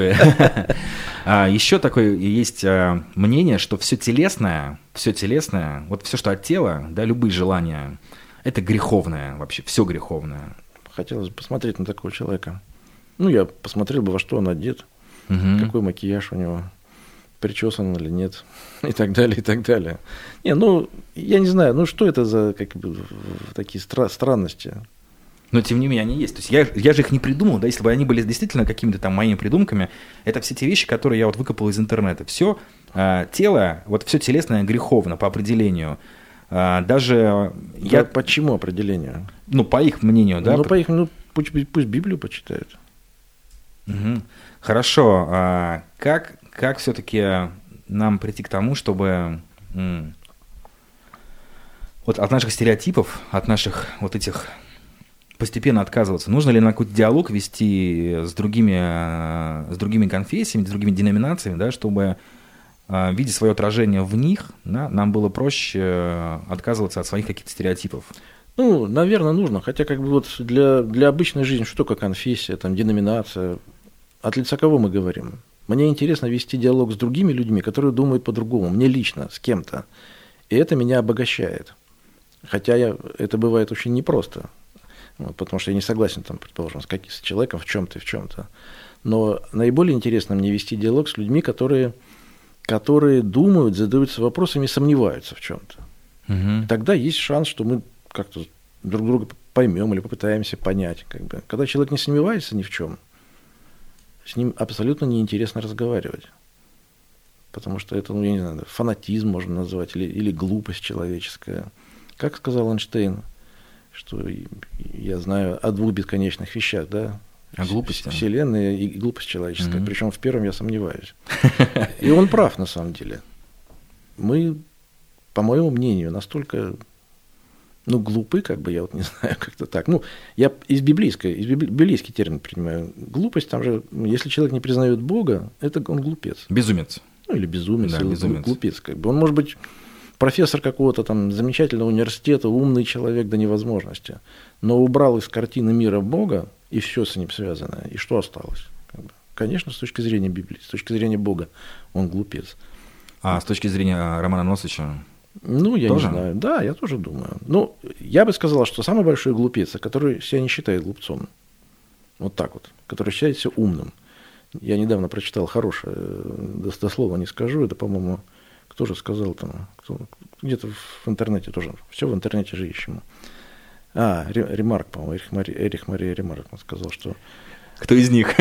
Еще такое есть мнение, что все телесное, все телесное, вот все, что от тела, да, любые желания, это греховное вообще, все греховное. Хотелось бы посмотреть на такого человека. Ну, я посмотрел бы, во что он одет, угу. какой макияж у него, причесан он или нет, и так далее, и так далее. Не, ну, я не знаю, ну, что это за как бы, такие стра- странности? Но, тем не менее, они есть. То есть я, я же их не придумал, да, если бы они были действительно какими-то там моими придумками, это все те вещи, которые я вот выкопал из интернета. Все э, тело, вот все телесное греховно по определению. Э, даже да я... По чему определению? Ну, по их мнению, да? Ну, по их, ну, пусть, пусть Библию почитают. Угу. Хорошо. А как, как все-таки нам прийти к тому, чтобы м- вот от наших стереотипов, от наших вот этих постепенно отказываться? Нужно ли на какой-то диалог вести с другими, с другими конфессиями, с другими деноминациями, да, чтобы, видя свое отражение в них, да, нам было проще отказываться от своих каких-то стереотипов? Ну, наверное, нужно. Хотя как бы вот для, для обычной жизни что такое конфессия, там, деноминация? От лица кого мы говорим? Мне интересно вести диалог с другими людьми, которые думают по-другому, мне лично, с кем-то. И это меня обогащает. Хотя я, это бывает очень непросто. Вот, потому что я не согласен, там, предположим, с, как, с человеком в чем-то и в чем-то. Но наиболее интересно мне вести диалог с людьми, которые, которые думают, задаются вопросами и сомневаются в чем-то. Угу. Тогда есть шанс, что мы как-то друг друга поймем или попытаемся понять. Как бы. Когда человек не сомневается ни в чем, с ним абсолютно неинтересно разговаривать. Потому что это, ну, я не знаю, фанатизм можно назвать, или, или глупость человеческая. Как сказал Эйнштейн, что я знаю о двух бесконечных вещах, да? О глупости. Вселенная и глупость человеческая. Mm-hmm. Причем в первом я сомневаюсь. И он прав, на самом деле. Мы, по моему мнению, настолько, ну, глупы, как бы, я вот не знаю, как-то так. Ну, я из библейской, из библейский термин принимаю. Глупость, там же, если человек не признает Бога, это он глупец. Безумец. Ну, или безумец, да, или безумец. Глупец, как бы. Он может быть профессор какого-то там замечательного университета, умный человек до невозможности, но убрал из картины мира Бога, и все с ним связано. И что осталось? Конечно, с точки зрения Библии, с точки зрения Бога, он глупец. А с точки зрения Романа Носича? Ну, я тоже? не знаю. Да, я тоже думаю. Ну, я бы сказал, что самый большой глупец, который себя не считает глупцом, вот так вот, который считает себя умным. Я недавно прочитал хорошее, дословно не скажу, это, по-моему, кто же сказал там, кто, где-то в интернете тоже, все в интернете же ищем. А, Ремарк, по-моему, Эрих, Мари, Эрих Мария Ремарк, он сказал, что... Кто из них?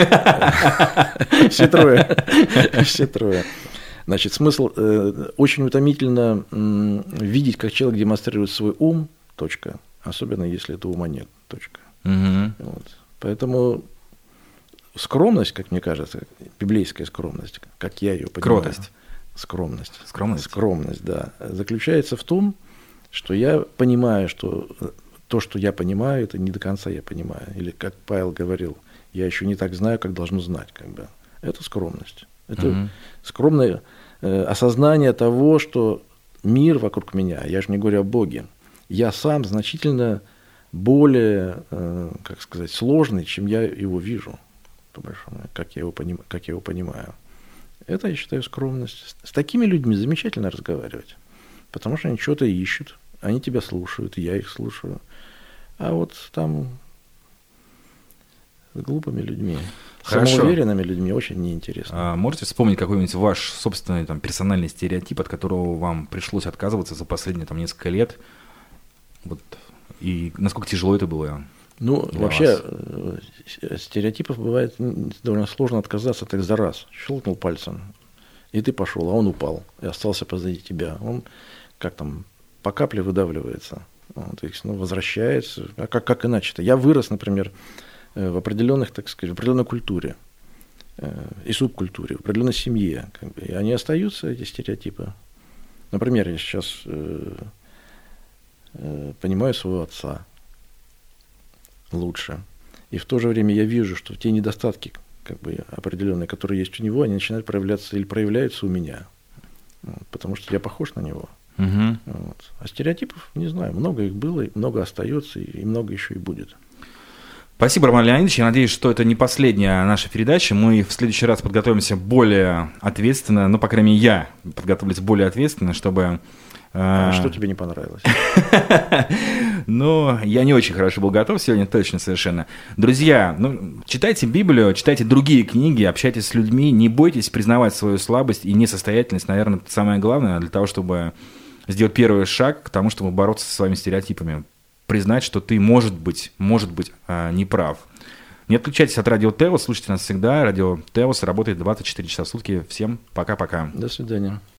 Все трое. Все трое. Значит, смысл, э, очень утомительно э, видеть, как человек демонстрирует свой ум, точка, особенно если этого ума нет, точка. Угу. Вот. Поэтому скромность, как мне кажется, библейская скромность, как я ее понимаю. Кротость. Скромность. Скромность. Скромность, да. Заключается в том, что я понимаю, что то, что я понимаю, это не до конца я понимаю. Или, как Павел говорил, я еще не так знаю, как должен знать. Как бы. Это скромность. Это угу. скромное э, осознание того, что мир вокруг меня, я же не говорю о Боге, я сам значительно более, э, как сказать, сложный, чем я его вижу, по большому, как я его, поним, как я его понимаю. Это, я считаю, скромность. С такими людьми замечательно разговаривать, потому что они что-то ищут, они тебя слушают, я их слушаю. А вот там с глупыми людьми, Хорошо. самоуверенными людьми очень неинтересно. А можете вспомнить какой-нибудь ваш собственный там, персональный стереотип, от которого вам пришлось отказываться за последние там, несколько лет? Вот. И насколько тяжело это было? Ну, вообще, вас? Стереотипов бывает довольно сложно отказаться так за раз. Щелкнул пальцем, и ты пошел, а он упал, и остался позади тебя. Он, как там, по капле выдавливается. То есть, ну, возвращается. А как, как иначе-то? Я вырос, например, в определенных, так сказать, в определенной культуре и субкультуре, в определенной семье. Как бы, и они остаются, эти стереотипы. Например, я сейчас э, э, понимаю своего отца лучше. И в то же время я вижу, что те недостатки, как бы, определенные, которые есть у него, они начинают проявляться или проявляются у меня. Вот, потому что я похож на него. Угу. Вот. А стереотипов, не знаю, много их было, много остается, и много еще и будет. Спасибо, Роман Леонидович. Я надеюсь, что это не последняя наша передача. Мы в следующий раз подготовимся более ответственно, ну, по крайней мере, я подготовлюсь более ответственно, чтобы... А что тебе не понравилось? Ну, я не очень хорошо был готов сегодня, точно, совершенно. Друзья, ну, читайте Библию, читайте другие книги, общайтесь с людьми, не бойтесь признавать свою слабость и несостоятельность, наверное, это самое главное для того, чтобы сделать первый шаг к тому, чтобы бороться со своими стереотипами. Признать, что ты, может быть, может быть, неправ. Не отключайтесь от Радио Теос, слушайте нас всегда. Радио Теос работает двадцать четыре часа в сутки. Всем пока-пока. До свидания.